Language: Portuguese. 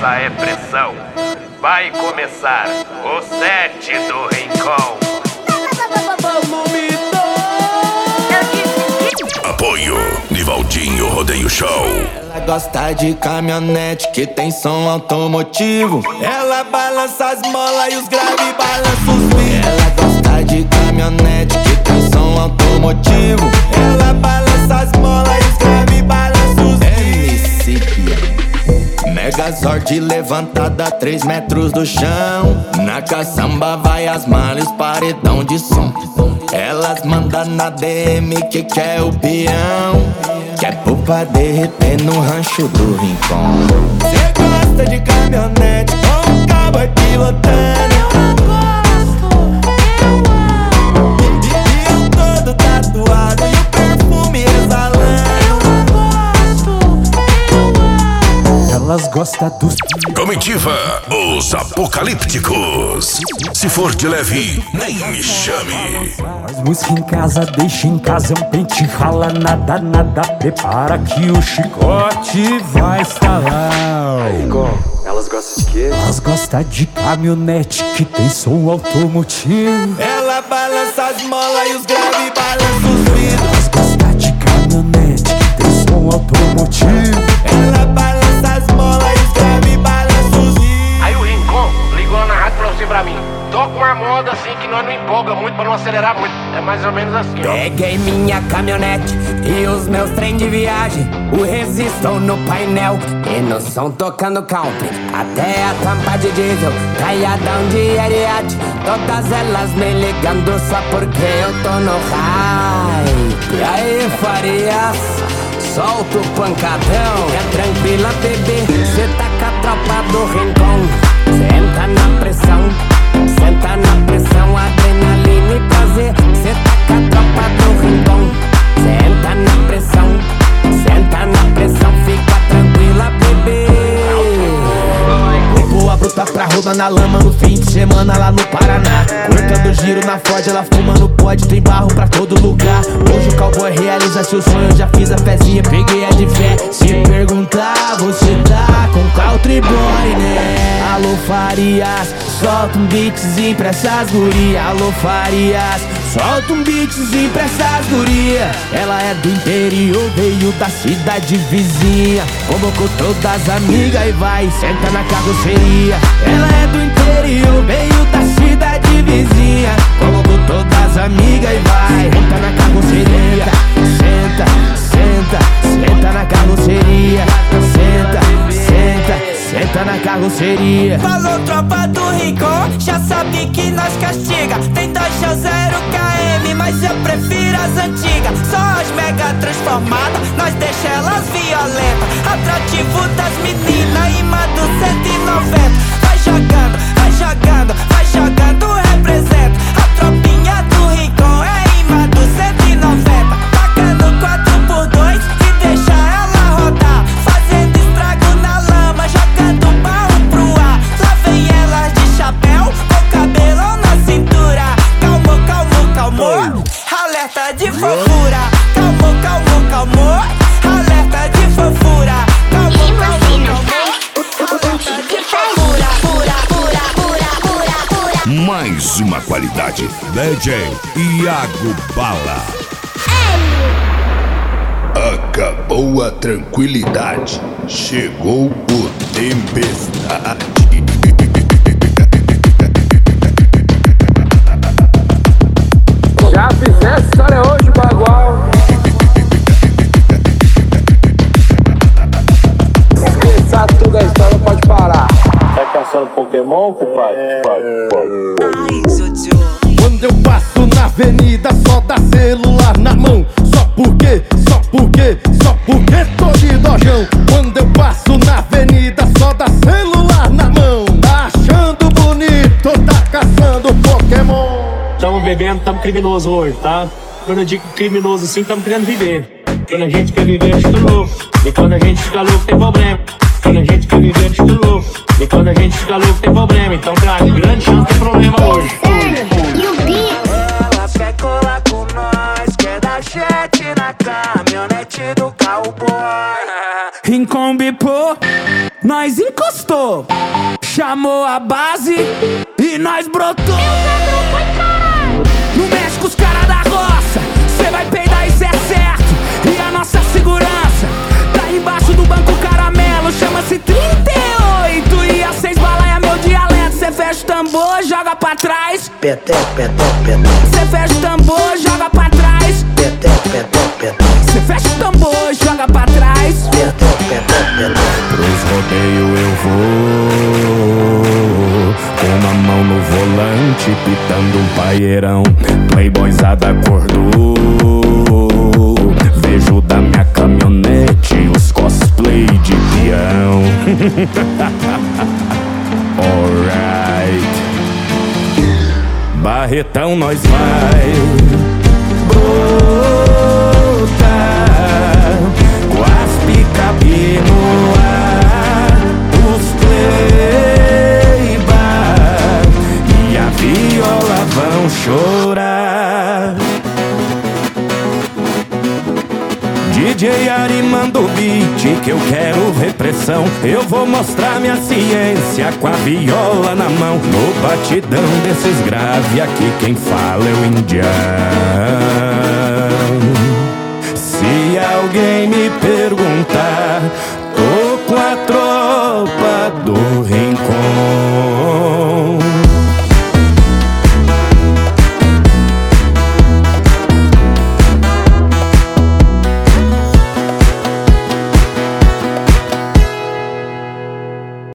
essa é pressão. Vai começar o set do Rincon. Apoio Nivaldinho Rodeio Show. Ela gosta de caminhonete que tem som automotivo. Ela balança as molas e os graves balançam os vidros. Ela gosta de caminhonete que tem som automotivo. Ela balança as molas e os graves balançam os vidros. Megazord levantada a 3 metros do chão. Na caçamba vai as malas, paredão de som. Elas mandam na DM que quer o peão. Quer pupa derreter no rancho do Rincon. Cê gosta de caminhonete com um cowboy pilotando. E eu todo tatuado e o perfume exalando. Elas gostam dos... Comitiva, os apocalípticos. Se for de leve, nem me chame. Faz música em casa, deixa em casa, é um pente, rala, nada, nada. Prepara que o chicote vai estalar. Elas gostam de quê? Elas gostam de caminhonete que tem som automotivo. Ela balança as molas e os graves balançam os vidros. Elas gostam de caminhonete que tem som automotivo. Ela balança as molas e os graves balançam os vidros. Aí o Rincon ligou na rádio e falou assim pra mim: toca uma moda assim que nós não empolga muito pra não acelerar muito. É mais ou menos assim, ó. Peguei minha caminhonete e os meus trem de viagem, o resistor no painel e no som tocando country, até a tampa de diesel, caiadão de Ariete. Todas elas me ligando só porque eu tô no high. E aí, Farias, solta o pancadão. É tranquila, bebê, cê tá com a tropa do Rincon. Senta na pressão, senta na pressão, adrenalina e prazer. Cê tá com a tropa do Rincon. Senta na pressão, senta na pressão, fica tranquila, bebê. Boa bruta pra roda na lama no fim de semana lá no Paraná. Cortando giro na Ford, ela fumando pod, tem barro pra todo lugar. Hoje o cowboy realiza seu sonho, eu já fiz a fezinha, peguei a de fé. Se perguntar, você tá com country boy, né? Alô Farias, solta um beatzinho pra essas gurias. Alô Farias, solta um beatzinho pra essas gurias. Ela é do interior, veio da cidade vizinha. Convocou todas as amigas e vai, senta na carroceria. Ela é do interior, veio da cidade vizinha. Convocou todas as amigas e vai, senta na carroceria. Senta, senta, senta na carroceria. Senta, senta, senta na carroceria. Falou tropa do Rincon, já sabe que nós castiga. Tem 2.0 km, mas eu prefiro as antigas. Só as mega transformadas, nós deixa elas violentas. Atrativo das meninas, imã do 190. Vai jogando, vai jogando, vai jogando, representa. A tropinha do Rincon é imã do 190. Tacando 4x2 e deixa ela rodar. Fazendo estrago na lama, jogando barro pro ar. Lá vem elas de chapéu, com cabelão na cintura. Calmou, calmou, calmou, alerta de fofura. Calmou, calmou, calmou, alerta de fofura. Calmou, calmou, calmou, alerta de fofura. Pura, pura, pura, pura, pura. Mais uma qualidade. DJ Iago Bala. Acabou a tranquilidade. Chegou o tempestade. Já fizesse história hoje, bagual. Esqueça tudo a história, pode parar. Tá caçando Pokémon, compadre? Quando eu passo na avenida, só dá celular na mão. Só porque tô de dojão. Quando eu passo na avenida, só dá celular na mão. Tá achando bonito, tá caçando Pokémon. Tamo bebendo, tamo criminoso hoje, tá? Quando eu digo criminoso assim, tamo querendo viver. Quando a gente quer viver, a gente tá louco. E quando a gente fica louco, tem problema. Quando a gente quer viver, a gente tá louco. E quando a gente fica louco, tem problema. Então, cara, grande chance tem problema hoje. Ela quer colar com nós, quer dar jet na caminhonete do cowboy. Rincon Bipô, nós encostou. Chamou a base e nós brotou. Não mexe com os caras da roça, cê vai peidar, isso é certo. E a nossa segurança tá embaixo do banco caramelo. Chama-se 38 e a 6 bala é meu dialeto. Cê fecha o tambor, joga pra trás. Cê fecha o tambor, joga pra trás. Cê fecha o tambor, joga pra trás. Pros rodeios eu vou, com uma mão no volante, pitando um paieirão. Playboyzada acordou, vejo da minha caminhonete os cosplay de peão. Alright, Barretão nós vai brotar, com as picape no ar, os playbar e a viola vão chorar. DJ Ari manda o beat que eu quero ver pressão. Eu vou mostrar minha ciência com a viola na mão. No batidão desses grave aqui quem fala é o indiano. Se alguém me perguntar